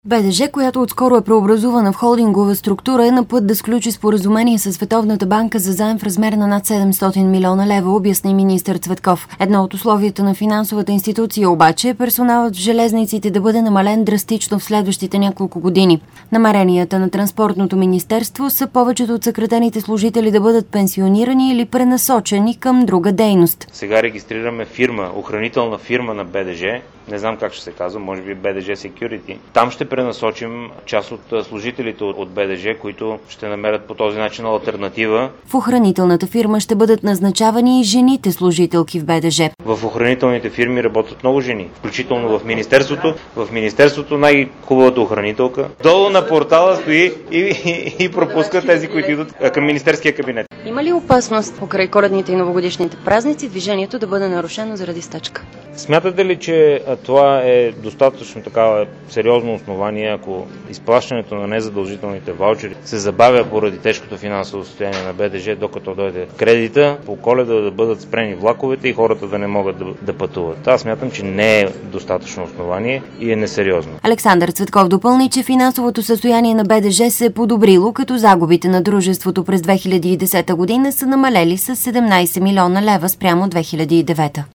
БДЖ, която отскоро е преобразувана в холдингова структура, е на път да сключи споразумение с Световната банка за заем в размер на над 700 милиона лева, обясни министър Цветков. Едно от условията на финансовата институция обаче е персоналът в железниците да бъде намален драстично в следващите няколко години. Намеренията на Транспортното министерство са повечето от съкратените служители да бъдат пенсионирани или пренасочени към друга дейност. Сега регистрираме фирма, охранителна фирма на БДЖ. Не знам как ще се казва, може би БДЖ Security. Там ще пренасочим част от служителите от БДЖ, които ще намерят по този начин алтернатива. В охранителната фирма ще бъдат назначавани и жените служителки в БДЖ. В охранителните фирми работят много жени, включително в Министерството. В Министерството най-хубавата охранителка. Долу на портала стои и пропуска тези, които идват към Министерския кабинет. Има ли опасност покрай коледните и новогодишните празници движението да бъде нарушено заради стачка? Смятате ли, че това е достатъчно такава сериозно основание, ако изплащането на незадължителните ваучери се забавя поради тежкото финансово състояние на БДЖ, докато дойде кредита, по Коледа да бъдат спрени влаковете и хората да не могат да пътуват? Аз смятам, че не е достатъчно основание и е несериозно. Александър Цветков допълни, че финансовото състояние на БДЖ се е подобрило, като загубите на дружеството през 2010 година са намалели с 17 милиона лева спрямо 2009.